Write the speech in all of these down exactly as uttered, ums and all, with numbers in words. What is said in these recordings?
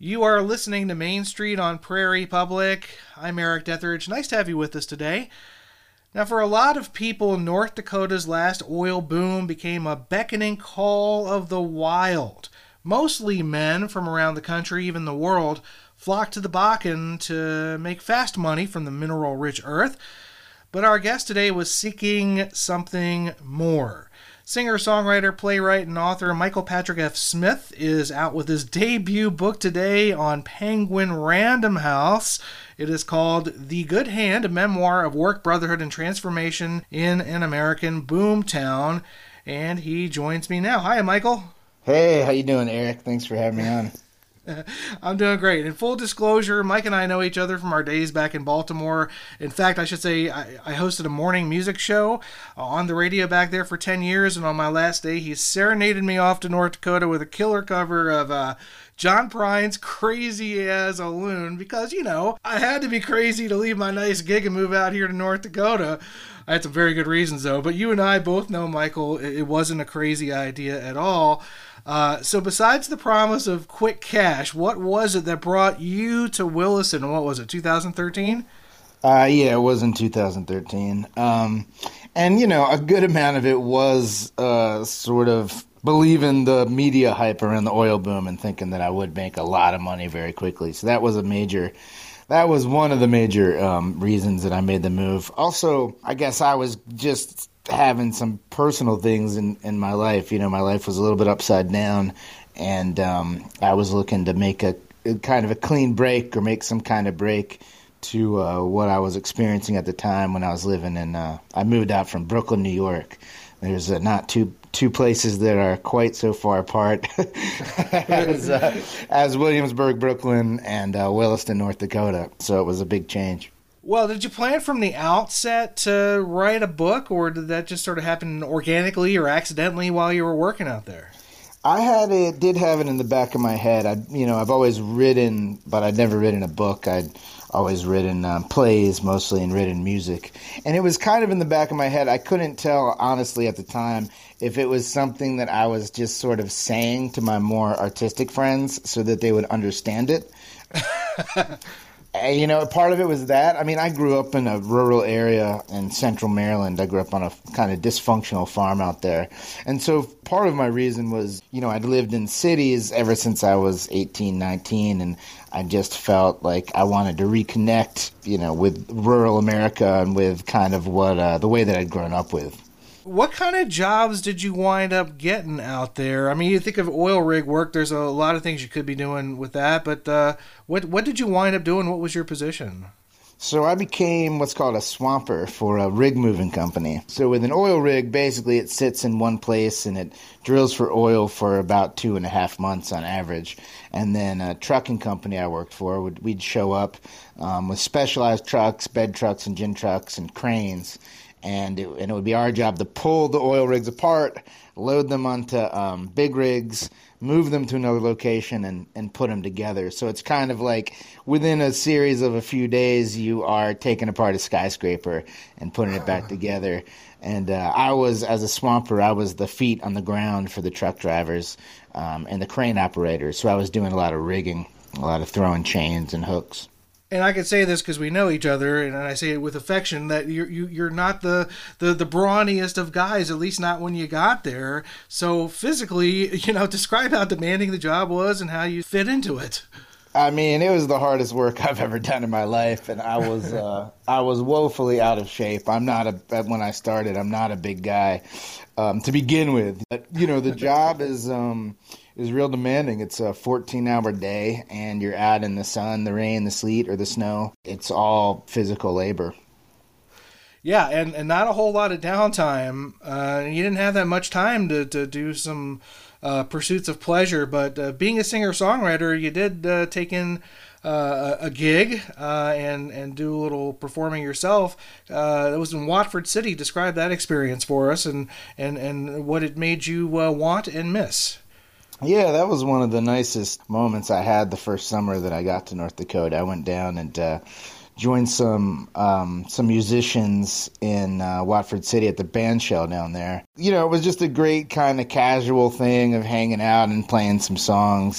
You are listening to Main Street on Prairie Public. I'm Eric Detheridge. Nice to have you with us today. Now, for a lot of people, North Dakota's last oil boom became a beckoning call of the wild. Mostly men from around the country, even the world, flocked to the Bakken to make fast money from the mineral-rich earth. But our guest today was seeking something more. Singer, songwriter, playwright, and author Michael Patrick F. Smith is out with his debut book today on Penguin Random House. It is called The Good Hand, a memoir of work, brotherhood, and transformation in an American boomtown. And he joins me now. Hi, Michael. Hey, how you doing, Eric? Thanks for having me on. I'm doing great. In full disclosure, Mike and I know each other from our days back in Baltimore. In fact, I should say I, I hosted a morning music show on the radio back there for ten years, and on my last day, he serenaded me off to North Dakota with a killer cover of uh, John Prine's Crazy as a Loon, because, you know, I had to be crazy to leave my nice gig and move out here to North Dakota. I had some very good reasons, though. But you and I both know, Michael, it wasn't a crazy idea at all. Uh, so besides the promise of quick cash, what was it that brought you to Williston? What was it, two thousand thirteen? Uh, yeah, it was in two thousand thirteen. Um, and, you know, a good amount of it was uh, sort of believing the media hype around the oil boom and thinking that I would make a lot of money very quickly. So that was a major... That was one of the major um, reasons that I made the move. Also, I guess I was just having some personal things in, in my life. You know, my life was a little bit upside down, and um, I was looking to make a, a kind of a clean break or make some kind of break to uh, what I was experiencing at the time when I was living in, uh, I moved out from Brooklyn, New York. There's uh, not two two places that are quite so far apart as, uh, as Williamsburg, Brooklyn, and uh, Williston, North Dakota. So it was a big change. Well, did you plan from the outset to write a book, or did that just sort of happen organically or accidentally while you were working out there? I had it, did have it in the back of my head. I, you know, I've always written, but I'd never written a book. I'd always written um, plays mostly and written music. And it was kind of in the back of my head. I couldn't tell, honestly, at the time, if it was something that I was just sort of saying to my more artistic friends so that they would understand it. You know, part of it was that. I mean, I grew up in a rural area in central Maryland. I grew up on a kind of dysfunctional farm out there. And so part of my reason was, you know, I'd lived in cities ever since I was eighteen, nineteen, and I just felt like I wanted to reconnect, you know, with rural America and with kind of what uh, the way that I'd grown up with. What kind of jobs did you wind up getting out there? I mean, you think of oil rig work, there's a lot of things you could be doing with that, but uh, what what did you wind up doing? What was your position? So I became what's called a swamper for a rig moving company. So with an oil rig, basically it sits in one place and it drills for oil for about two and a half months on average. And then a trucking company I worked for, would we'd show up um, with specialized trucks, bed trucks and gin trucks and cranes. And it, and it would be our job to pull the oil rigs apart, load them onto um, big rigs, move them to another location, and, and put them together. So it's kind of like within a series of a few days, you are taking apart a skyscraper and putting it back together. And uh, I was, as a swamper, I was the feet on the ground for the truck drivers um, and the crane operators. So I was doing a lot of rigging, a lot of throwing chains and hooks. And I can say this because we know each other, and I say it with affection, that you're, you, you're not the, the, the brawniest of guys, at least not when you got there. So physically, you know, describe how demanding the job was and how you fit into it. I mean, it was the hardest work I've ever done in my life, and I was uh, I was woefully out of shape. I'm not a when I started, I'm not a big guy um, to begin with. But, you know, the job is um, is real demanding. It's a fourteen-hour day, and you're out in the sun, the rain, the sleet, or the snow. It's all physical labor. Yeah, and, and not a whole lot of downtime. Uh, you didn't have that much time to, to do some uh, pursuits of pleasure, but uh, being a singer-songwriter, you did uh, take in uh, a gig uh, and, and do a little performing yourself. Uh, it was in Watford City. Describe that experience for us and, and, and what it made you uh, want and miss. Yeah, that was one of the nicest moments I had the first summer that I got to North Dakota. I went down and uh, joined some um, some musicians in uh, Watford City at the band shell down there. You know, it was just a great kind of casual thing of hanging out and playing some songs.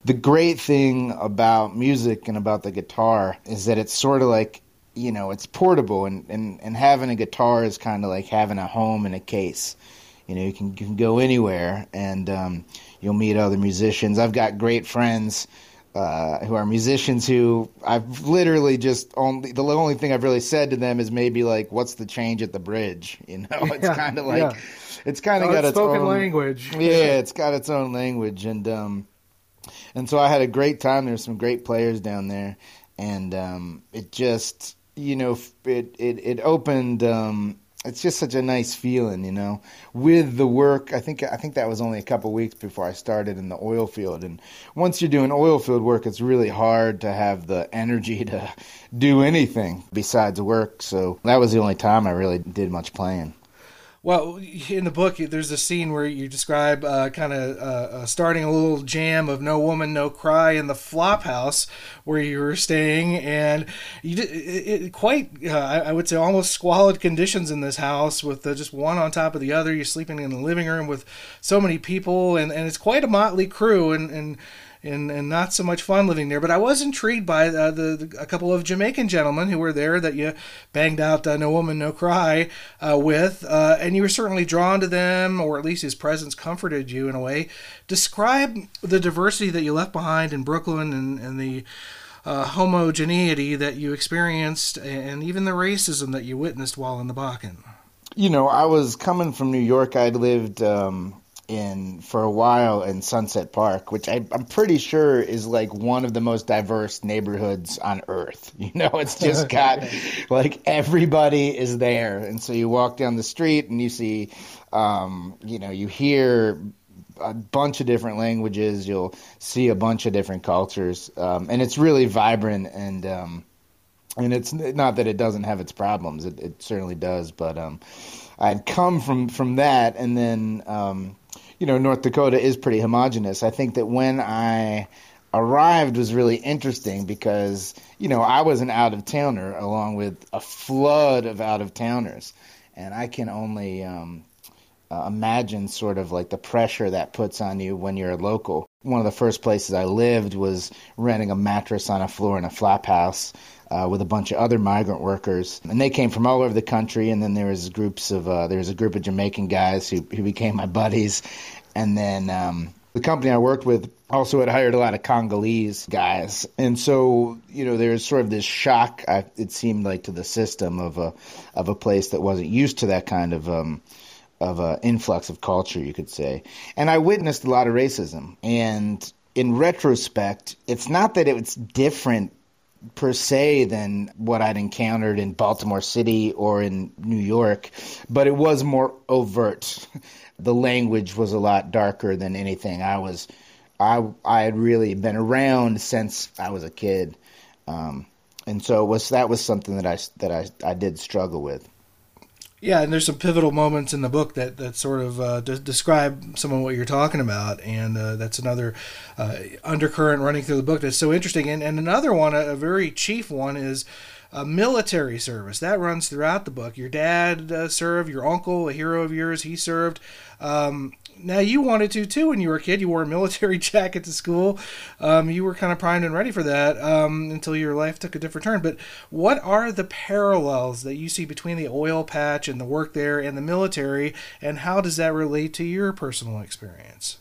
the great thing about music and about the guitar is that it's sort of like, you know, it's portable, and, and, and having a guitar is kind of like having a home in a case. You know, you can, you can go anywhere, and um, you'll meet other musicians. I've got great friends uh, who are musicians who I've literally just only, the only thing I've really said to them is maybe like, what's the change at the bridge? You know, it's Yeah, kind of like, yeah. it's kind of Oh, got it's its spoken own language. Yeah, it's got its own language, and um, and so I had a great time. There's some great players down there, and um, it just, you know, it it it opened. Um, it's just such a nice feeling, you know, with the work. I think I think that was only a couple weeks before I started in the oil field, and once you're doing oil field work, it's really hard to have the energy to do anything besides work. So that was the only time I really did much playing. Well, in the book, there's a scene where you describe uh, kind of uh, uh, starting a little jam of "No Woman, No Cry" in the flop house where you were staying, and you did it, it quite, uh, I would say, almost squalid conditions in this house with uh, just one on top of the other. You're sleeping in the living room with so many people, and, and it's quite a motley crew, and, and And, and not so much fun living there. But I was intrigued by uh, the, the a couple of Jamaican gentlemen who were there that you banged out uh, "No Woman, No Cry" uh, with, uh, and you were certainly drawn to them, or at least his presence comforted you in a way. Describe the diversity that you left behind in Brooklyn, and, and the uh, homogeneity that you experienced, and even the racism that you witnessed while in the Bakken. You know, I was coming from New York. I'd lived um, in for a while in Sunset Park, which I, I'm pretty sure is like one of the most diverse neighborhoods on earth. You know, it's just got like everybody is there, and so you walk down the street and you see, um, you know, you hear a bunch of different languages. You'll see a bunch of different cultures, um, and it's really vibrant. And um, and it's not that it doesn't have its problems; it, it certainly does. But um, I'd come from from that, and then. Um, You know, North Dakota is pretty homogenous. I think that when I arrived was really interesting because, you know, I was an out-of-towner along with a flood of out-of-towners. And I can only um, uh, imagine sort of like the pressure that puts on you when you're a local. One of the first places I lived was renting a mattress on a floor in a flop house uh, with a bunch of other migrant workers. And they came from all over the country. And then there was groups of uh, there was a group of Jamaican guys who, who became my buddies. And then um, the company I worked with also had hired a lot of Congolese guys. And so, you know, there was sort of this shock, I, it seemed like, to the system of a of a place that wasn't used to that kind of um, of a influx of culture, you could say. And I witnessed a lot of racism. And in retrospect, it's not that it's different per se than what I'd encountered in Baltimore City or in New York, but it was more overt. The language was a lot darker than anything I was. I I had really been around since I was a kid, um, and so it was that was something that I that I I did struggle with. Yeah, and there's some pivotal moments in the book that, that sort of uh, de- describe some of what you're talking about, and uh, that's another uh, undercurrent running through the book that's so interesting. And, and another one, a, a very chief one, is uh, military service. That runs throughout the book. Your dad uh, served, your uncle, a hero of yours, he served. Um, now, you wanted to, too, when you were a kid. You wore a military jacket to school. Um, you were kind of primed and ready for that um, until your life took a different turn. But what are the parallels that you see between the oil patch and the work there and the military, and how does that relate to your personal experience?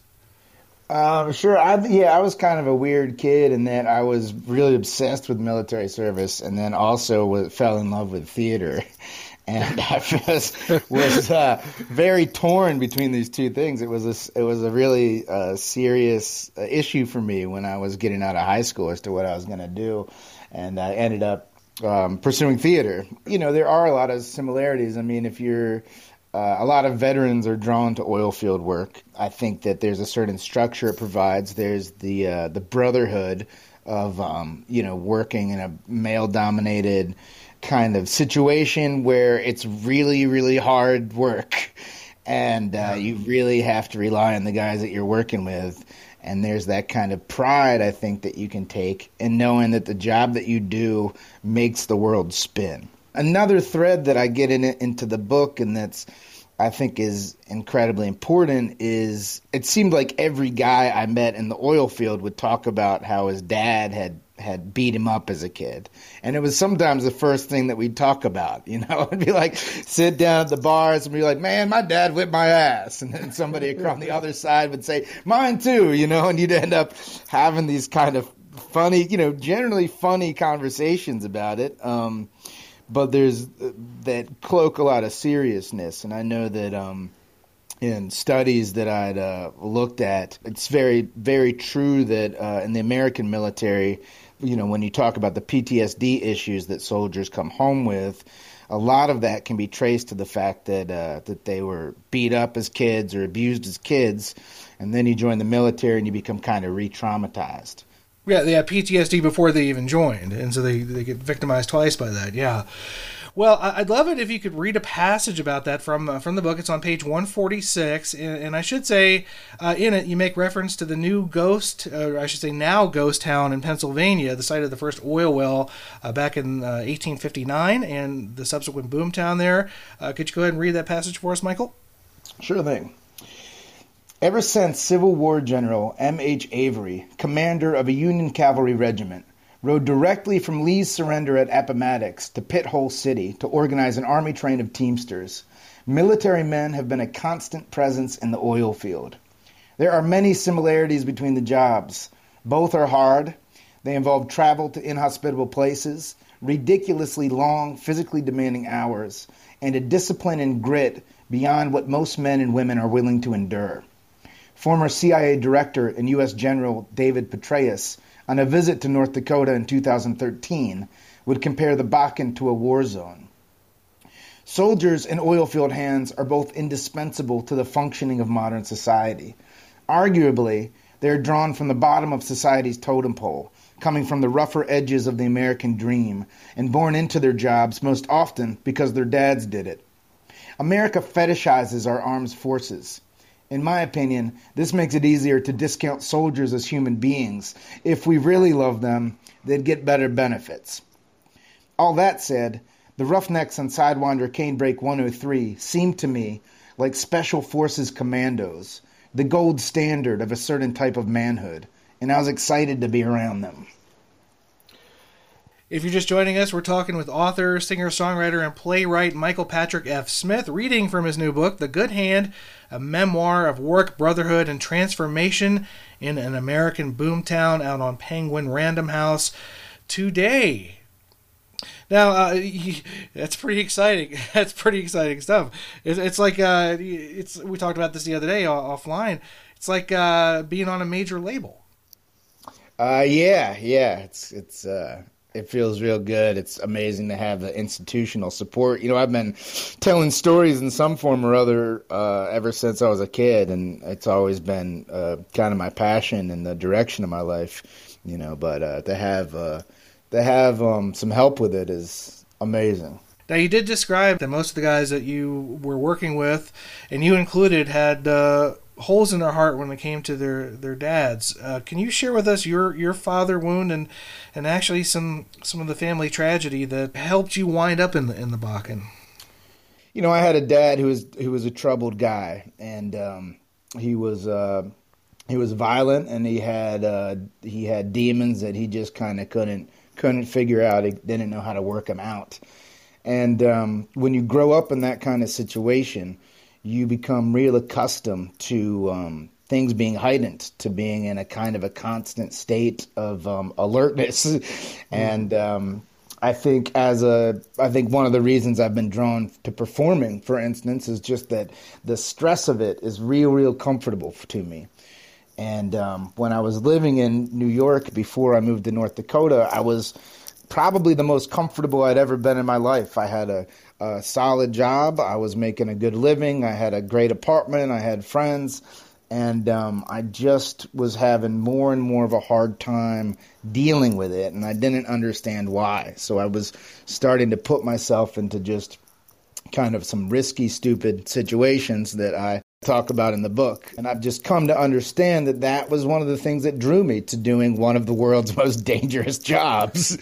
Um, sure. I, yeah, I was kind of a weird kid in that I was really obsessed with military service, and then also with, fell in love with theater. And I was was uh, very torn between these two things. It was a, it was a really uh, serious uh, issue for me when I was getting out of high school as to what I was going to do, and I ended up um, pursuing theater. You know, there are a lot of similarities. I mean, if you're uh, a lot of veterans are drawn to oil field work. I think that there's a certain structure it provides. There's the uh, the brotherhood of um, you know working in a male dominated kind of situation where it's really, really hard work, and uh, you really have to rely on the guys that you're working with. And there's that kind of pride, I think, that you can take in knowing that the job that you do makes the world spin. Another thread that I get in it, into the book, and that's I think is incredibly important is it seemed like every guy I met in the oil field would talk about how his dad had had beat him up as a kid. And it was sometimes the first thing that we'd talk about, you know. It'd be like, sit down at the bars and be like, man, my dad whipped my ass. And then somebody across the other side would say, mine too, you know, and you'd end up having these kind of funny, you know, generally funny conversations about it. Um, but there's that cloak a lot of seriousness. And I know that um, in studies that I'd uh, looked at, it's very, very true that uh, in the American military, you know, when you talk about the P T S D issues that soldiers come home with, a lot of that can be traced to the fact that uh, that they were beat up as kids or abused as kids, and then you join the military and you become kind of re-traumatized. Yeah, they had P T S D before they even joined, and so they, they get victimized twice by that, yeah. Well, I'd love it if you could read a passage about that from uh, from the book. It's on page one forty-six, and, and I should say uh, in it you make reference to the new ghost, or I should say now ghost town in Pennsylvania, the site of the first oil well uh, back in uh, eighteen fifty-nine, and the subsequent boom town there. Uh, could you go ahead and read that passage for us, Michael? Sure thing. Ever since Civil War General M H Avery, commander of a Union cavalry regiment, rode directly from Lee's surrender at Appomattox to Pit Hole City to organize an army train of Teamsters, military men have been a constant presence in the oil field. There are many similarities between the jobs. Both are hard. They involve travel to inhospitable places, ridiculously long, physically demanding hours, and a discipline and grit beyond what most men and women are willing to endure. Former C I A Director and U S General David Petraeus, on a visit to North Dakota in two thousand thirteen, would compare the Bakken to a war zone. Soldiers and oilfield hands are both indispensable to the functioning of modern society. Arguably, they are drawn from the bottom of society's totem pole, coming from the rougher edges of the American dream, and born into their jobs most often because their dads did it. America fetishizes our armed forces. In my opinion, this makes it easier to discount soldiers as human beings. If we really love them, they'd get better benefits. All that said, the Roughnecks on Sidewinder Canebrake one oh three seemed to me like Special Forces commandos, the gold standard of a certain type of manhood, and I was excited to be around them. If you're just joining us, we're talking with author, singer-songwriter, and playwright Michael Patrick F. Smith, reading from his new book, The Good Hand, a memoir of work, brotherhood, and transformation in an American boomtown, out on Penguin Random House today. Now, uh, that's pretty exciting. That's pretty exciting stuff. It's, it's like, uh, it's we talked about this the other day offline. It's like uh, being on a major label. Uh, yeah, yeah. It's, it's, uh... It feels real good. It's amazing to have the institutional support. You know, I've been telling stories in some form or other uh, ever since I was a kid, and it's always been uh, kind of my passion and the direction of my life. You know, but uh, to have uh, to have um, some help with it is amazing. Now, you did describe that most of the guys that you were working with, and you included, had uh, holes in their heart when it came to their their dads. Uh, can you share with us your, your father wound and and actually some some of the family tragedy that helped you wind up in the in the Bakken? You know, I had a dad who was who was a troubled guy, and um, he was uh, he was violent, and he had uh, he had demons that he just kind of couldn't couldn't figure out. He didn't know how to work them out. And um, when you grow up in that kind of situation, you become real accustomed to um, things being heightened, to being in a kind of a constant state of um, alertness. And um, I think as a, I think one of the reasons I've been drawn to performing, for instance, is just that the stress of it is real, real comfortable to me. And um, when I was living in New York before I moved to North Dakota, I was probably the most comfortable I'd ever been in my life. I had a, a solid job. I was making a good living. I had a great apartment. I had friends. And um, I just was having more and more of a hard time dealing with it, and I didn't understand why. So I was starting to put myself into just kind of some risky, stupid situations that I talk about in the book. And I've just come to understand that that was one of the things that drew me to doing one of the world's most dangerous jobs.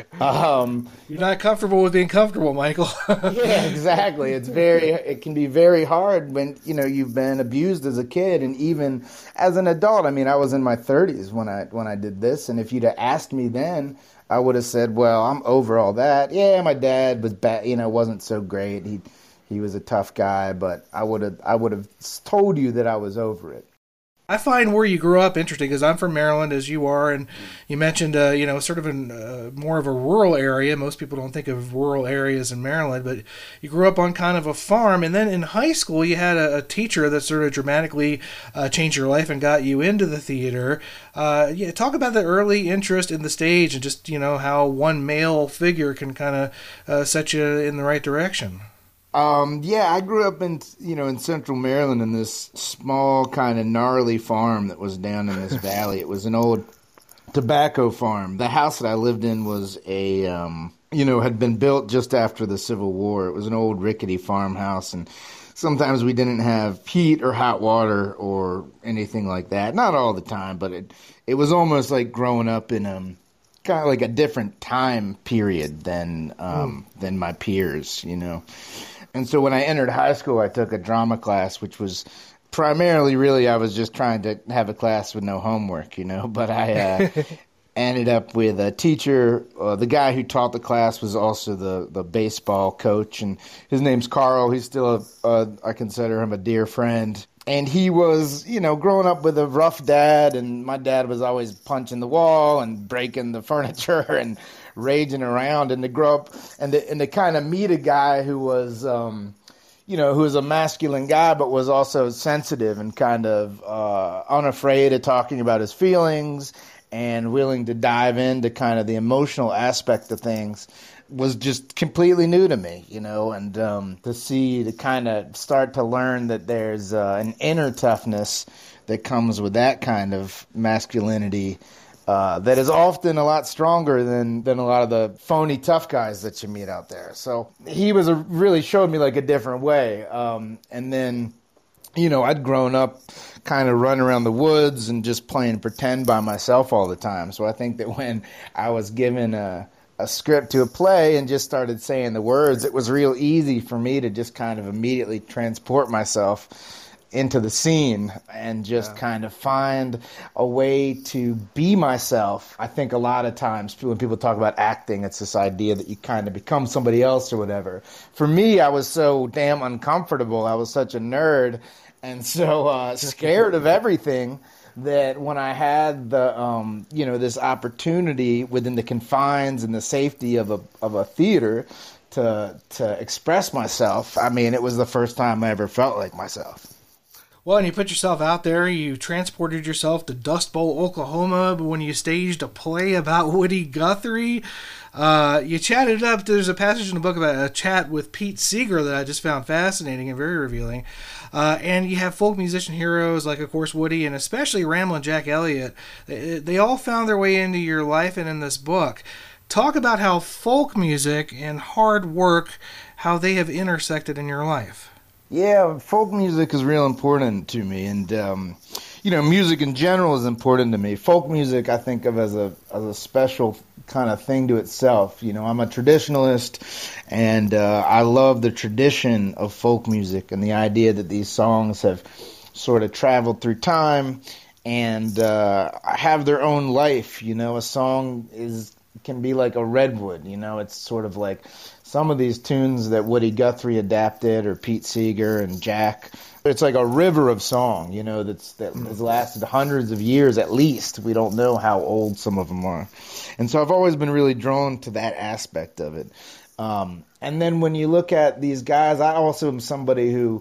um, You're not comfortable with being comfortable, Michael. yeah, exactly. It's very, it can be very hard when, you know, you've been abused as a kid and even as an adult. I mean, I was in my thirties when I, when I did this. And if you'd have asked me then, I would have said, well, I'm over all that. Yeah, my dad was bad, you know, wasn't so great. He he was a tough guy, but I would have I would have told you that I was over it. I find where you grew up interesting because I'm from Maryland, as you are, and you mentioned, uh, you know, sort of in uh, more of a rural area. Most people don't think of rural areas in Maryland, but you grew up on kind of a farm. And then in high school, you had a, a teacher that sort of dramatically uh, changed your life and got you into the theater. Uh, yeah, talk about the early interest in the stage and just, you know, how one male figure can kind of uh, set you in the right direction. Um, yeah, I grew up in, you know, in central Maryland in this small kind of gnarly farm that was down in this valley. It was an old tobacco farm. The house that I lived in was a, um, you know, had been built just after the Civil War. It was an old rickety farmhouse, and sometimes we didn't have heat or hot water or anything like that. Not all the time, but it, it was almost like growing up in, um, kind of like a different time period than, um, mm. than my peers, you know. And so when I entered high school, I took a drama class, which was primarily really I was just trying to have a class with no homework, you know. But I uh, ended up with a teacher. Uh, the guy who taught the class was also the, the baseball coach, and his name's Carl. He's still, a, a, I consider him a dear friend. And he was, you know, growing up with a rough dad, and my dad was always punching the wall and breaking the furniture and raging around, and to grow up and to, and to kind of meet a guy who was, um, you know, who was a masculine guy, but was also sensitive and kind of uh, unafraid of talking about his feelings and willing to dive into kind of the emotional aspect of things was just completely new to me, you know, and um, to see, to kind of start to learn that there's uh, an inner toughness that comes with that kind of masculinity uh, that is often a lot stronger than, than a lot of the phony tough guys that you meet out there. So he was a, really showed me like a different way. Um, and then, you know, I'd grown up kind of running around the woods and just playing pretend by myself all the time. So I think that when I was given a a script to a play and just started saying the words, it was real easy for me to just kind of immediately transport myself into the scene and just yeah. kind of find a way to be myself. I think a lot of times when people talk about acting, it's this idea that you kind of become somebody else or whatever. For me, I was so damn uncomfortable. I was such a nerd and so uh, scared of everything that when I had the, um, you know, this opportunity within the confines and the safety of a of a theater to to express myself, I mean, it was the first time I ever felt like myself. Well, and you put yourself out there. You transported yourself to Dust Bowl, Oklahoma, when you staged a play about Woody Guthrie. Uh, you chatted up. There's a passage in the book about a chat with Pete Seeger that I just found fascinating and very revealing. Uh, and you have folk musician heroes like, of course, Woody and especially Ramblin' Jack Elliott. They, they all found their way into your life and in this book. Talk about how folk music and hard work, how they have intersected in your life. Yeah, folk music is real important to me, and um, you know, music in general is important to me. Folk music I think of as a as a special kind of thing to itself. You know, I'm a traditionalist, and uh, I love the tradition of folk music and the idea that these songs have sort of traveled through time and uh, have their own life. You know, a song is can be like a redwood. You know, it's sort of like some of these tunes that Woody Guthrie adapted, or Pete Seeger and Jack. It's like a river of song, you know, that's that has lasted hundreds of years at least. We don't know how old some of them are. And so I've always been really drawn to that aspect of it. Um, and then when you look at these guys, I also am somebody who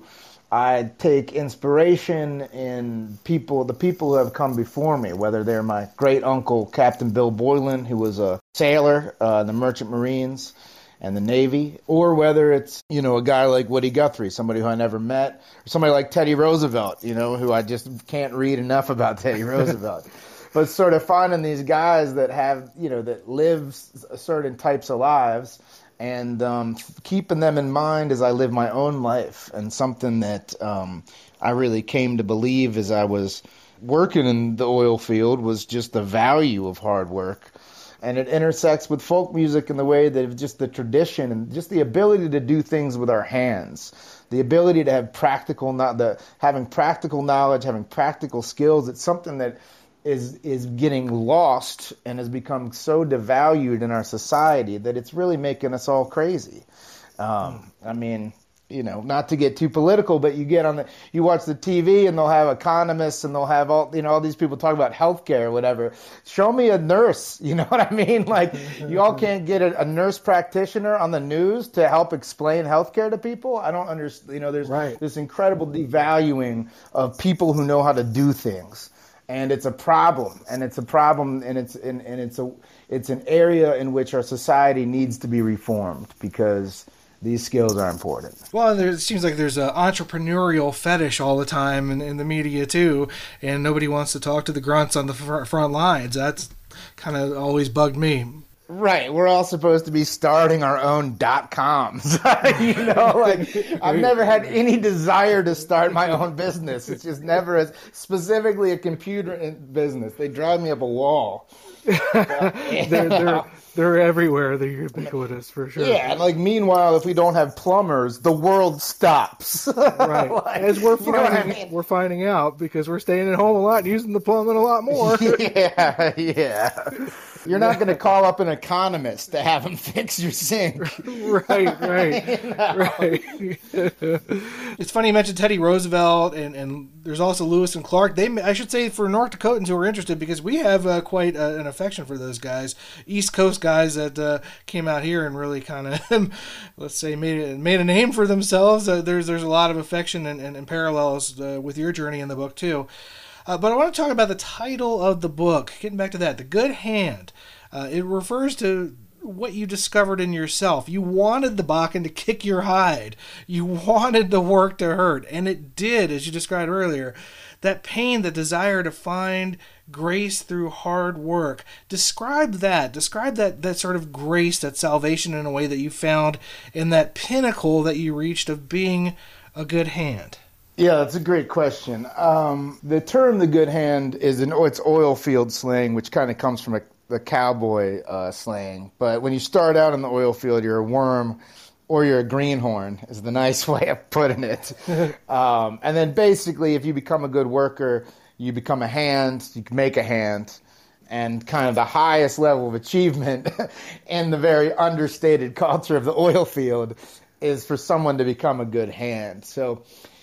I take inspiration in people, the people who have come before me, whether they're my great uncle, Captain Bill Boylan, who was a sailor uh, in the Merchant Marines and the Navy, or whether it's, you know, a guy like Woody Guthrie, somebody who I never met, or somebody like Teddy Roosevelt, you know, who I just can't read enough about Teddy Roosevelt. But sort of finding these guys that have, you know, that live certain types of lives and um, keeping them in mind as I live my own life, and something that um, I really came to believe as I was working in the oil field was just the value of hard work. And it intersects with folk music in the way that just the tradition and just the ability to do things with our hands, the ability to have practical, not the having practical knowledge, having practical skills. It's something that is is getting lost and has become so devalued in our society that it's really making us all crazy. Um, I mean, you know, not to get too political, but you get on the, you watch the T V and they'll have economists and they'll have all, you know, all these people talk about healthcare or whatever. Show me a nurse, you know what I mean? Like, you all can't get a, a nurse practitioner on the news to help explain healthcare to people. I don't understand. You know, there's right. this incredible devaluing of people who know how to do things. And it's a problem, and it's a problem, and it's and, and it's a it's an area in which our society needs to be reformed because these skills are important. Well, there, it seems like there's an entrepreneurial fetish all the time in, in the media too, and nobody wants to talk to the grunts on the fr- front lines. That's kind of always bugged me. Right, we're all supposed to be starting our own dot coms. You know, like I've never had any desire to start my own business. It's just never as specifically a computer business. They drive me up a wall. they're, they're they're everywhere. They're ubiquitous for sure. Yeah, and like meanwhile, if we don't have plumbers, the world stops. Right, like, as we're you know finding I mean? we're finding out because we're staying at home a lot, and using the plumbing a lot more. Yeah, yeah. You're not going to call up an economist to have him fix your sink. Right, right, you know? Right. It's funny you mentioned Teddy Roosevelt, and, and there's also Lewis and Clark. They, I should say, for North Dakotans who are interested, because we have uh, quite uh, an affection for those guys, East Coast guys that uh, came out here and really kind of, let's say, made made a name for themselves. Uh, there's there's a lot of affection and, and, and parallels uh, with your journey in the book too. Uh, but I want to talk about the title of the book. Getting back to that, The Good Hand. Uh, it refers to what you discovered in yourself. You wanted the Bakken to kick your hide. You wanted the work to hurt. And it did, as you described earlier. That pain, the desire to find grace through hard work. Describe that. Describe that, that sort of grace, that salvation in a way that you found in that pinnacle that you reached of being a good hand. Yeah, that's a great question. Um, the term "the good hand" is an it's oil field slang, which kind of comes from a, the cowboy uh, slang. But when you start out in the oil field, you're a worm or you're a greenhorn, is the nice way of putting it. um, and then basically, if you become a good worker, you become a hand, you can make a hand. And kind of the highest level of achievement in the very understated culture of the oil field is for someone to become a good hand. So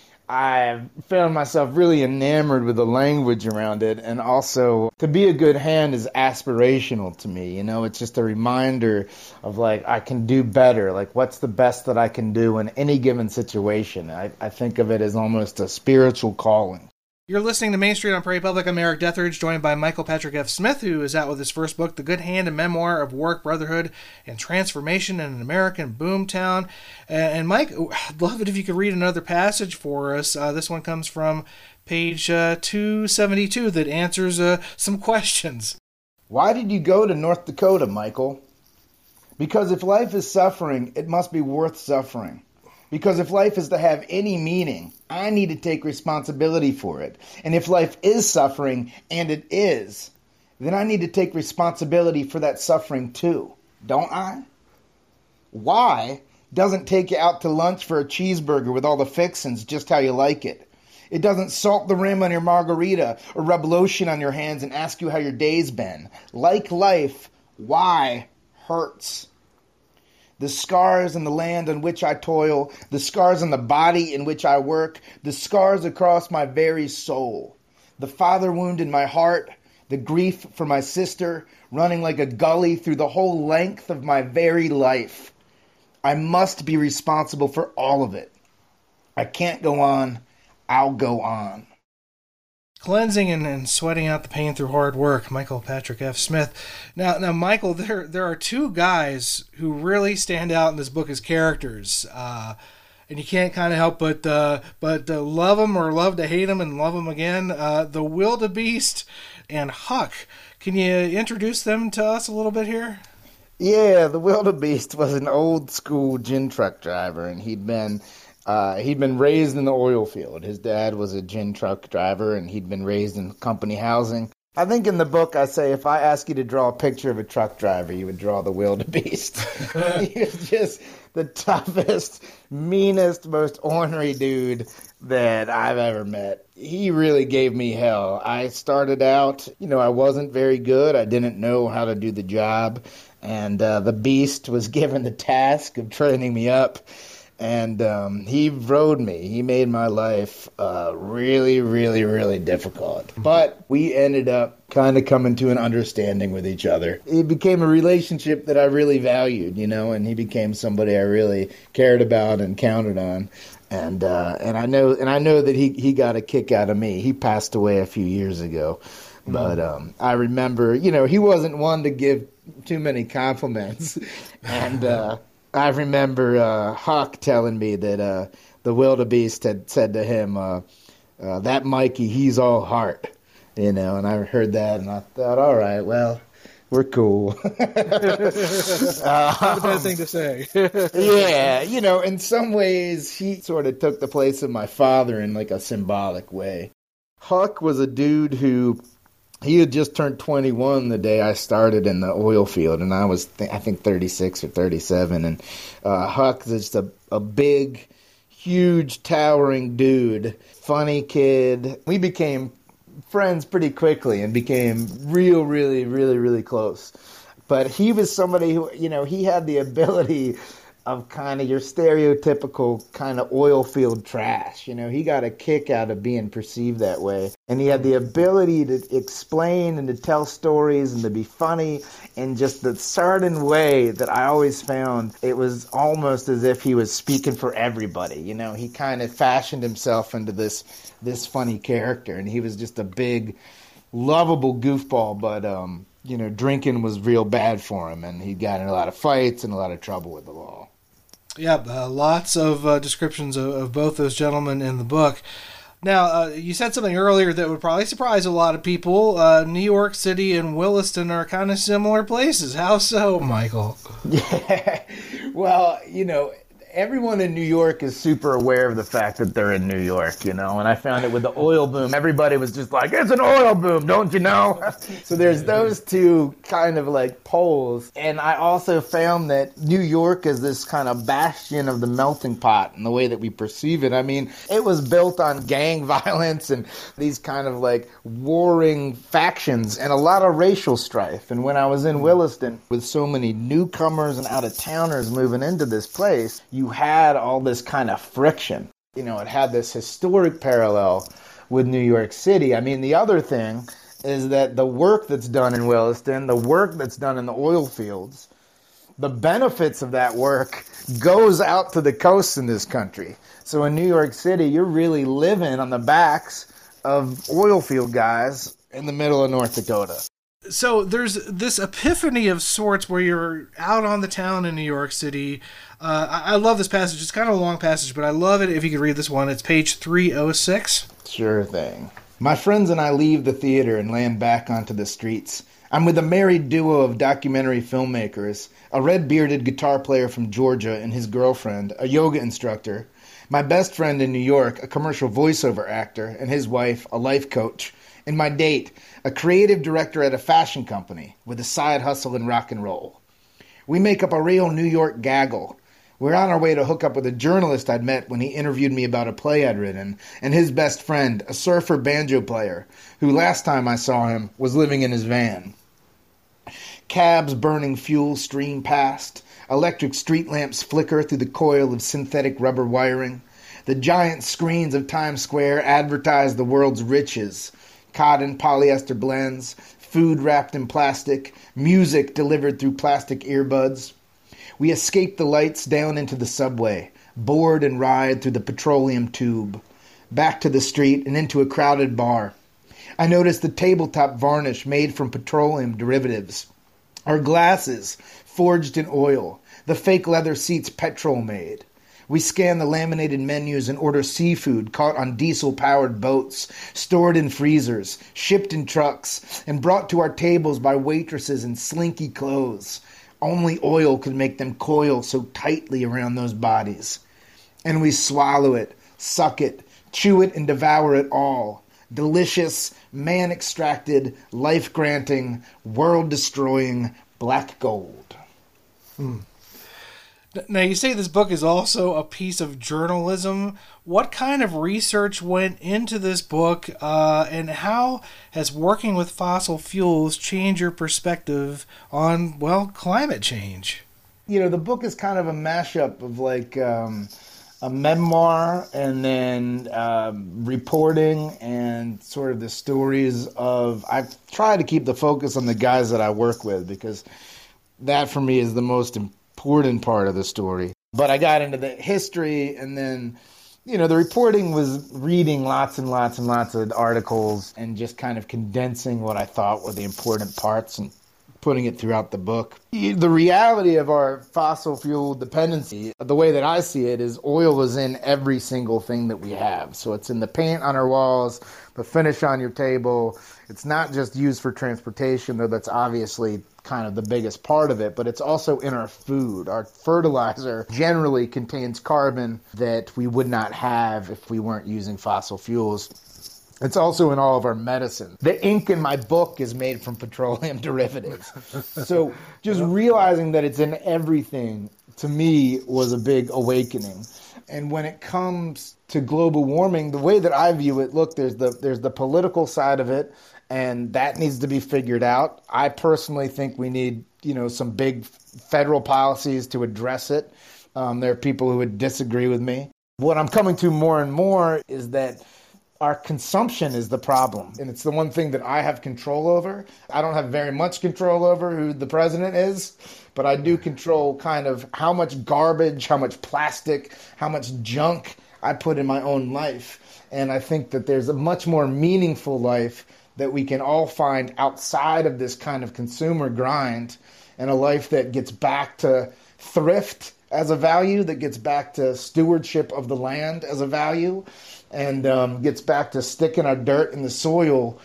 I found myself really enamored with the language around it, and also to be a good hand is aspirational to me. You know, it's just a reminder of like I can do better. Like, what's the best that I can do in any given situation? I, I think of it as almost a spiritual calling. You're listening to Main Street on Prairie Public. I'm Eric Detheridge, joined by Michael Patrick F. Smith, who is out with his first book, The Good Hand, a memoir of work, brotherhood, and transformation in an American boomtown. And Mike, I'd love it if you could read another passage for us. Uh, this one comes from page uh, two seventy-two that answers uh, some questions. Why did you go to North Dakota, Michael? Because if life is suffering, it must be worth suffering. Because if life is to have any meaning, I need to take responsibility for it. And if life is suffering, and it is, then I need to take responsibility for that suffering too, don't I? Why doesn't take you out to lunch for a cheeseburger with all the fixings just how you like it. It doesn't salt the rim on your margarita or rub lotion on your hands and ask you how your day's been. Like life, why hurts? The scars in the land on which I toil, the scars on the body in which I work, the scars across my very soul, the father wound in my heart, the grief for my sister, running like a gully through the whole length of my very life. I must be responsible for all of it. I can't go on. I'll go on. Cleansing and, and sweating out the pain through hard work, Michael Patrick F. Smith. Now, now, Michael, there there are two guys who really stand out in this book as characters, uh, and you can't kind of help but uh, but uh, love them or love to hate them and love them again. Uh, the Wildebeest and Huck. Can you introduce them to us a little bit here? Yeah, the Wildebeest was an old school gin truck driver, and he'd been Uh, he'd been raised in the oil field. His dad was a gin truck driver, and he'd been raised in company housing. I think in the book I say if I ask you to draw a picture of a truck driver, you would draw the wildebeest. He's just the toughest, meanest, most ornery dude that I've ever met. He really gave me hell. I started out, you know, I wasn't very good. I didn't know how to do the job. And uh, the beast was given the task of training me up. And um, he rode me. He made my life uh, really, really, really difficult. But we ended up kind of coming to an understanding with each other. It became a relationship that I really valued, you know, and he became somebody I really cared about and counted on. And uh, and I know and I know that he, he got a kick out of me. He passed away a few years ago. But um, I remember, you know, he wasn't one to give too many compliments. And uh I remember uh, Huck telling me that uh, the wildebeest had said to him, uh, uh, that Mikey, he's all heart, you know, and I heard that and I thought, all right, well, we're cool. Not a bad thing to say. Yeah, you know, in some ways, he sort of took the place of my father in like a symbolic way. Huck was a dude who... He had just turned twenty-one the day I started in the oil field, and I was, th- I think, thirty-six or thirty-seven. And uh, Huck is just a, a big, huge, towering dude, funny kid. We became friends pretty quickly and became real, really, really, really close. But he was somebody who, you know, he had the ability of kind of your stereotypical kind of oil field trash. You know, he got a kick out of being perceived that way. And he had the ability to explain and to tell stories and to be funny in just the certain way that I always found it was almost as if he was speaking for everybody. You know, he kind of fashioned himself into this this funny character. And he was just a big, lovable goofball, but, um, you know, drinking was real bad for him. And he got in a lot of fights and a lot of trouble with the law. Yeah, uh, lots of uh, descriptions of, of both those gentlemen in the book. Now, uh, you said something earlier that would probably surprise a lot of people. Uh, New York City and Williston are kind of similar places. How so, Michael? Yeah, well, you know, everyone in New York is super aware of the fact that they're in New York, you know, and I found it with the oil boom. Everybody was just like, it's an oil boom, don't you know? So there's those two kind of like poles. And I also found that New York is this kind of bastion of the melting pot in the way that we perceive it. I mean, it was built on gang violence and these kind of like warring factions and a lot of racial strife. And when I was in Williston with so many newcomers and out-of-towners moving into this place, you had all this kind of friction. You know, it had this historic parallel with New York City. I mean, the other thing is that the work that's done in Williston, the work that's done in the oil fields, the benefits of that work goes out to the coasts in this country. So in New York City, you're really living on the backs of oil field guys in the middle of North Dakota. So there's this epiphany of sorts where you're out on the town in New York City. Uh, I, I love this passage. It's kind of a long passage, but I love it if you could read this one. It's page three oh six. Sure thing. My friends and I leave the theater and land back onto the streets. I'm with a married duo of documentary filmmakers, a red-bearded guitar player from Georgia and his girlfriend, a yoga instructor, my best friend in New York, a commercial voiceover actor, and his wife, a life coach, and my date, a creative director at a fashion company with a side hustle in rock and roll. We make up a real New York gaggle. We're on our way to hook up with a journalist I'd met when he interviewed me about a play I'd written, and his best friend, a surfer banjo player, who last time I saw him was living in his van. Cabs burning fuel stream past. Electric street lamps flicker through the coil of synthetic rubber wiring. The giant screens of Times Square advertise the world's riches. Cotton polyester blends, food wrapped in plastic, music delivered through plastic earbuds. We escape the lights down into the subway, board and ride through the petroleum tube, back to the street and into a crowded bar. I notice the tabletop varnish made from petroleum derivatives. Our glasses, forged in oil, the fake leather seats petrol made. We scan the laminated menus and order seafood caught on diesel-powered boats, stored in freezers, shipped in trucks, and brought to our tables by waitresses in slinky clothes. Only oil could make them coil so tightly around those bodies. and we swallow it, suck it, chew it, and devour it all. Delicious, man-extracted, life-granting, world-destroying black gold. Hmm. Now, you say this book is also a piece of journalism. What kind of research went into this book, uh, and how has working with fossil fuels changed your perspective on, well, climate change? You know, the book is kind of a mashup of like um, a memoir and then um, reporting and sort of the stories of... I've tried to keep the focus on the guys that I work with because that for me is the most important important part of the story. But I got into the history, and then, you know, the reporting was reading lots and lots and lots of articles and just kind of condensing what I thought were the important parts and putting it throughout the book. The reality of our fossil fuel dependency, the way that I see it, is oil is in every single thing that we have. So it's in the paint on our walls, the finish on your table. It's not just used for transportation, though that's obviously kind of the biggest part of it, but it's also in our food. Our fertilizer generally contains carbon that we would not have if we weren't using fossil fuels. It's also in all of our medicine. The ink in my book is made from petroleum derivatives. So just realizing that it's in everything, to me, was a big awakening. And when it comes to global warming, the way that I view it, look, there's the there's the political side of it, and that needs to be figured out. I personally think we need, you know, some big federal policies to address it. Um, there are people who would disagree with me. What I'm coming to more and more is that our consumption is the problem, and it's the one thing that I have control over. I don't have very much control over who the president is, but I do control kind of how much garbage, how much plastic, how much junk I put in my own life. And I think that there's a much more meaningful life that we can all find outside of this kind of consumer grind, and a life that gets back to thrift as a value, that gets back to stewardship of the land as a value, and um, gets back to sticking our dirt in the soil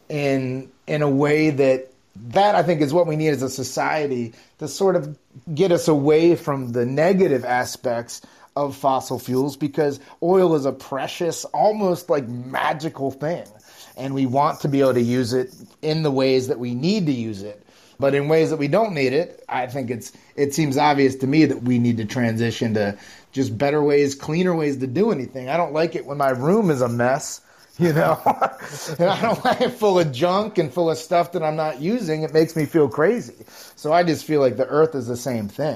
in in a way that that I think is what we need as a society to sort of get us away from the negative aspects of fossil fuels, because oil is a precious, almost like magical thing. And we want to be able to use it in the ways that we need to use it. But in ways that we don't need it, I think it's it seems obvious to me that we need to transition to just better ways, cleaner ways to do anything. I don't like it when my room is a mess, you know. And I don't like it full of junk and full of stuff that I'm not using. It makes me feel crazy. So I just feel like the earth is the same thing.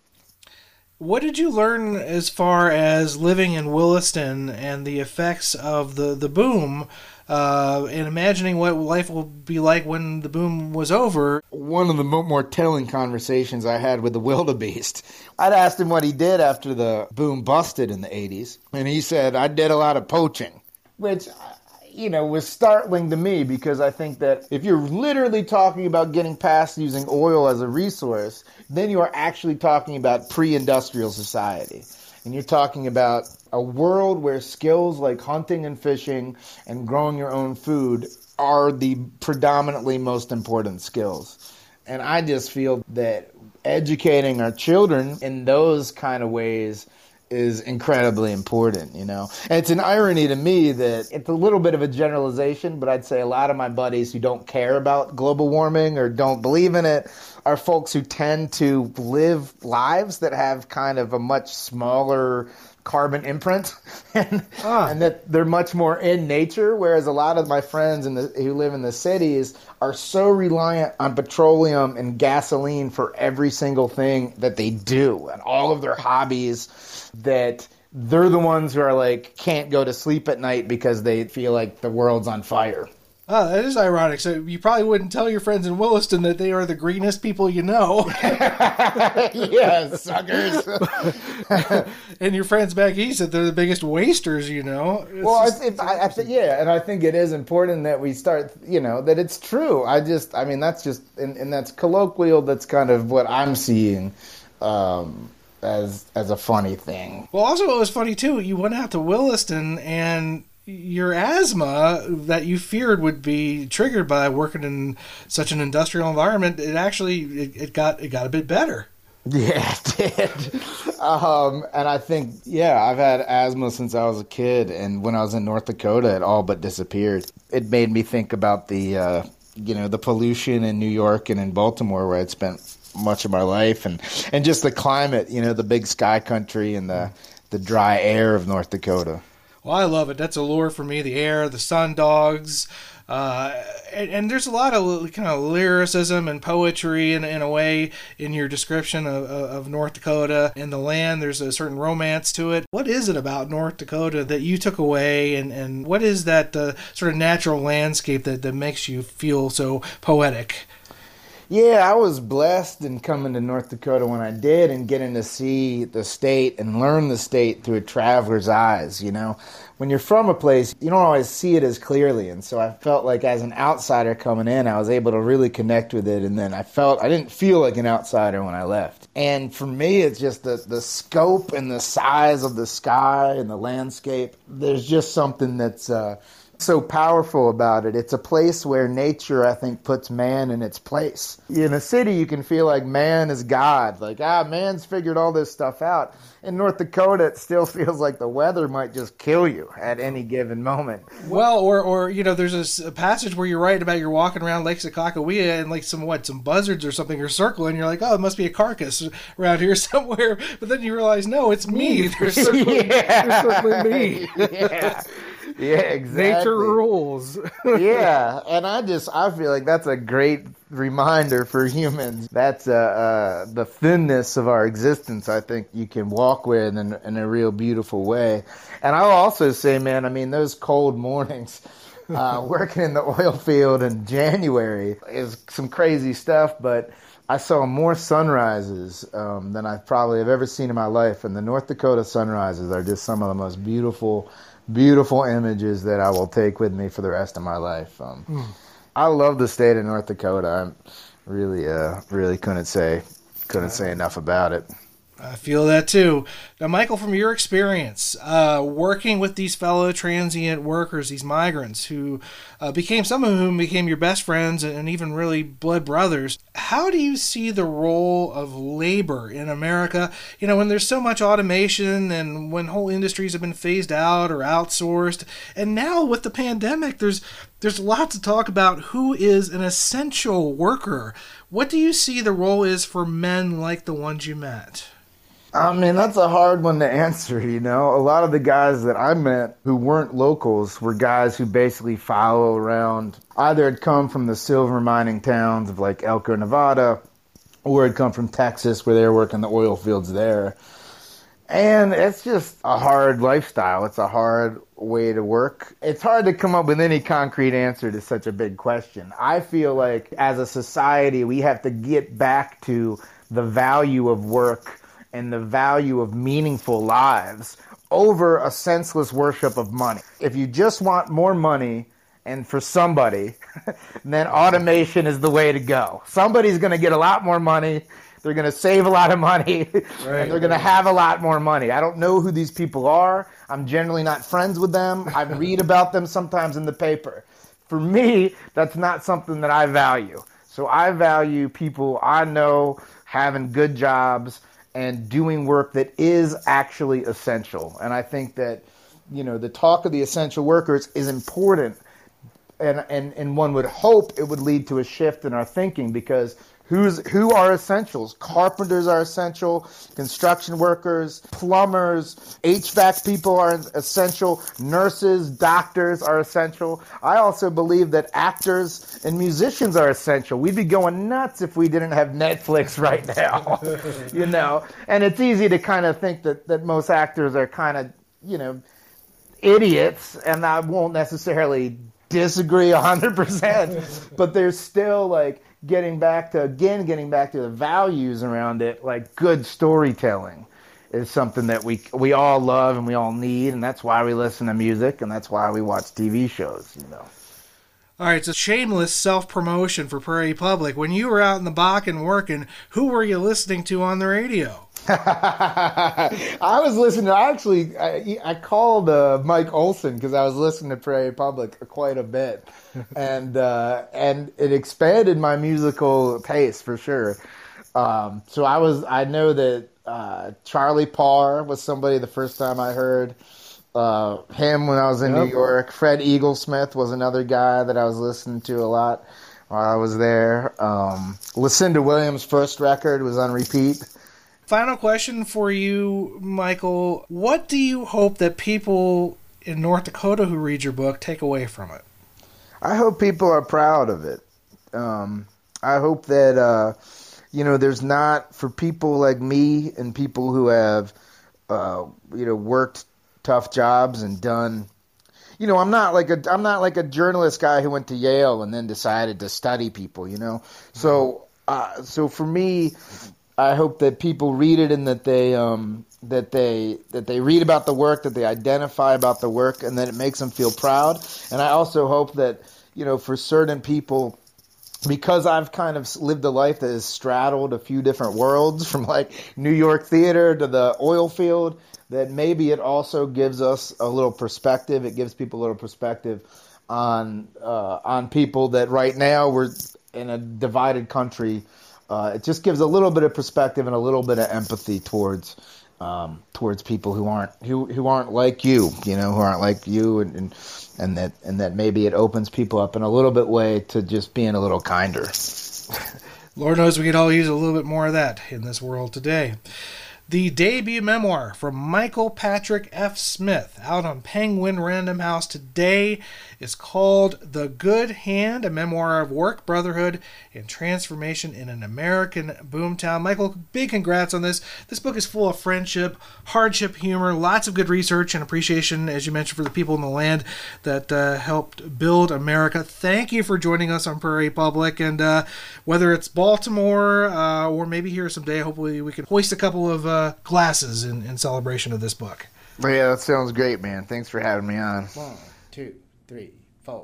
What did you learn as far as living in Williston and the effects of the, the boom, uh, and imagining what life will be like when the boom was over? One of the more telling conversations I had with the wildebeest, I'd asked him what he did after the boom busted in the eighties, and he said, I did a lot of poaching, which, you know, was startling to me, because I think that if you're literally talking about getting past using oil as a resource, then you are actually talking about pre-industrial society. And you're talking about a world where skills like hunting and fishing and growing your own food are the predominantly most important skills. And I just feel that educating our children in those kind of ways is incredibly important, you know. And it's an irony to me that it's a little bit of a generalization, but I'd say a lot of my buddies who don't care about global warming or don't believe in it are folks who tend to live lives that have kind of a much smaller carbon imprint, and, ah. and that they're much more in nature, whereas a lot of my friends in the, who live in the cities are so reliant on petroleum and gasoline for every single thing that they do and all of their hobbies, that they're the ones who are like can't go to sleep at night because they feel like the world's on fire. Oh, that is ironic. So you probably wouldn't tell your friends in Williston that they are the greenest people you know. Yeah, suckers. And your friends back east that they're the biggest wasters, you know. It's well, just, it's, I, I th- yeah, and I think it is important that we start, you know, that it's true. I just, I mean, that's just, and, and that's colloquial. That's kind of what I'm seeing um, as as a funny thing. Well, also what was funny too, you went out to Williston and your asthma that you feared would be triggered by working in such an industrial environment, it actually it, it got it got a bit better. Yeah, it did. Um, and I think, yeah, I've had asthma since I was a kid, and when I was in North Dakota, it all but disappeared. It made me think about the, uh, you know, the pollution in New York and in Baltimore, where I'd spent much of my life, and, and just the climate, you know, the big sky country and the, the dry air of North Dakota. Well, I love it. That's a lure for me. The air, the sun dogs. Uh, and, and there's a lot of kind of lyricism and poetry in, in a way in your description of, of North Dakota and the land. There's a certain romance to it. What is it about North Dakota that you took away, and, and what is that uh, sort of natural landscape that, that makes you feel so poetic? Yeah, I was blessed in coming to North Dakota when I did and getting to see the state and learn the state through a traveler's eyes, you know. When you're from a place, you don't always see it as clearly, and so I felt like as an outsider coming in, I was able to really connect with it, and then I felt, I didn't feel like an outsider when I left. And for me, it's just the, the scope and the size of the sky and the landscape. There's just something that's uh, so powerful about it. It's a place where nature, I think, puts man in its place. In a city, you can feel like man is God. Like, ah, man's figured all this stuff out. In North Dakota, it still feels like the weather might just kill you at any given moment. Well, or, or you know, there's a, a passage where you're right about you're walking around Lake Sakakawea and like some, what, some buzzards or something are circling. You're like, oh, it must be a carcass around here somewhere. But then you realize, no, it's me. They're circling, yeah. they're circling me. Yeah. Yeah, exactly. Nature rules. Yeah, and I just, I feel like that's a great reminder for humans. That's uh, uh, the thinness of our existence, I think you can walk with in, in a real beautiful way. And I'll also say, man, I mean, those cold mornings, uh, working in the oil field in January is some crazy stuff, but I saw more sunrises um, than I probably have ever seen in my life, and the North Dakota sunrises are just some of the most beautiful Beautiful images that I will take with me for the rest of my life. Um, mm. I love the state of North Dakota. I really, uh, really couldn't say, couldn't say enough about it. I feel that too. Now, Michael, from your experience uh, working with these fellow transient workers, these migrants who uh, became, some of whom became your best friends and even really blood brothers, how do you see the role of labor in America? You know, when there's so much automation and when whole industries have been phased out or outsourced, and now with the pandemic, there's there's lots to talk about who is an essential worker. What do you see the role is for men like the ones you met? I mean, that's a hard one to answer, you know. A lot of the guys that I met who weren't locals were guys who basically follow around. Either had come from the silver mining towns of like Elko, Nevada, or had come from Texas where they were working the oil fields there. And it's just a hard lifestyle. It's a hard way to work. It's hard to come up with any concrete answer to such a big question. I feel like as a society, we have to get back to the value of work and the value of meaningful lives over a senseless worship of money. If you just want more money and for somebody, then automation is the way to go. Somebody's going to get a lot more money. They're going to save a lot of money, right, and they're going to have a lot more money. I don't know who these people are. I'm generally not friends with them. I read about them sometimes in the paper. For me, that's not something that I value. So I value people I know having good jobs and doing work that is actually essential. And I think that, you know, the talk of the essential workers is important. And, and, and one would hope it would lead to a shift in our thinking, because Who's, who are essentials? Carpenters are essential, construction workers, plumbers, H V A C people are essential, nurses, doctors are essential. I also believe that actors and musicians are essential. We'd be going nuts if we didn't have Netflix right now, you know. And it's easy to kind of think that, that most actors are kind of, you know, idiots, and I won't necessarily disagree one hundred percent, but there's still like, getting back to, again, getting back to the values around it, like good storytelling is something that we we all love and we all need, and that's why we listen to music, and that's why we watch T V shows, you know. All right, so shameless self-promotion for Prairie Public. When you were out in the Bakken working, who were you listening to on the radio? I was listening, actually, I, I called uh, Mike Olson because I was listening to Prairie Public quite a bit. and uh, and it expanded my musical taste for sure. Um, so I was, I know that uh, Charlie Parr was somebody the first time I heard uh, him when I was in Yep. New York. Fred Eaglesmith was another guy that I was listening to a lot while I was there. Um, Lucinda Williams' first record was on repeat. Final question for you, Michael. What do you hope that people in North Dakota who read your book take away from it? I hope people are proud of it. Um, I hope that, uh, you know, there's not, for people like me and people who have, uh, you know, worked tough jobs and done, you know, I'm not like a, I'm not like a journalist guy who went to Yale and then decided to study people, you know? So, uh, so for me, I hope that people read it and that they, um, that they, that they read about the work, that they identify about the work, and that it makes them feel proud. And I also hope that, you know, for certain people, because I've kind of lived a life that has straddled a few different worlds, from like New York theater to the oil field, that maybe it also gives us a little perspective. It gives people a little perspective on, uh, on people that right now we're in a divided country. Uh, it just gives a little bit of perspective and a little bit of empathy towards um, towards people who aren't who, who aren't like you, you know, who aren't like you, and, and and that and that maybe it opens people up in a little bit way to just being a little kinder. Lord knows we could all use a little bit more of that in this world today. The debut memoir from Michael Patrick F. Smith, out on Penguin Random House today, is called The Good Hand, a memoir of work, brotherhood, and transformation in an American boomtown. Michael, big congrats on this. This book is full of friendship, hardship, humor, lots of good research and appreciation, as you mentioned, for the people in the land that uh, helped build America. Thank you for joining us on Prairie Public, and uh, whether it's Baltimore uh, or maybe here someday, hopefully we can hoist a couple of uh, glasses in, in celebration of this book. But yeah, that sounds great, man. Thanks for having me on. One, two, three, four.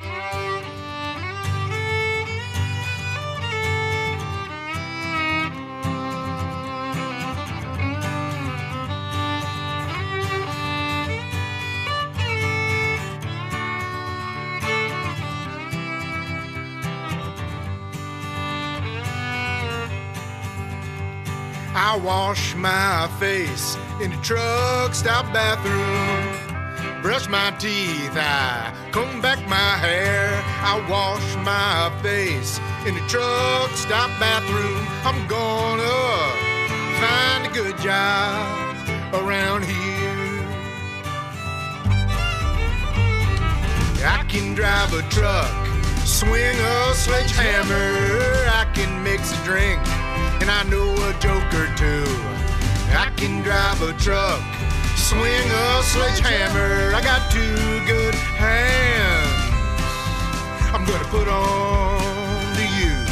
I wash my face in the truck stop bathroom, brush my teeth, I comb back my hair. I wash my face in the truck stop bathroom. I'm gonna find a good job around here. I can drive a truck, swing a sledgehammer, I can mix a drink, and I know a joke or two. I can drive a truck, swing a sledgehammer, I got two good hands I'm gonna put on to use.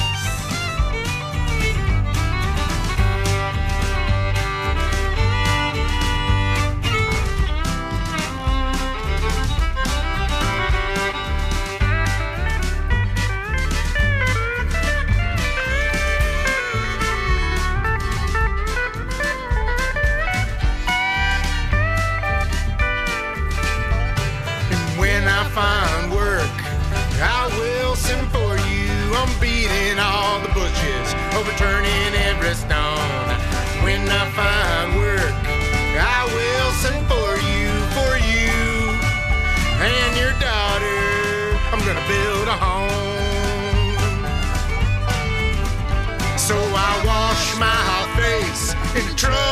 Find work, I will send for you. I'm beating all the bushes, overturning every stone. When I find work, I will send for you, for you and your daughter. I'm gonna build a home. So I wash my face in the truck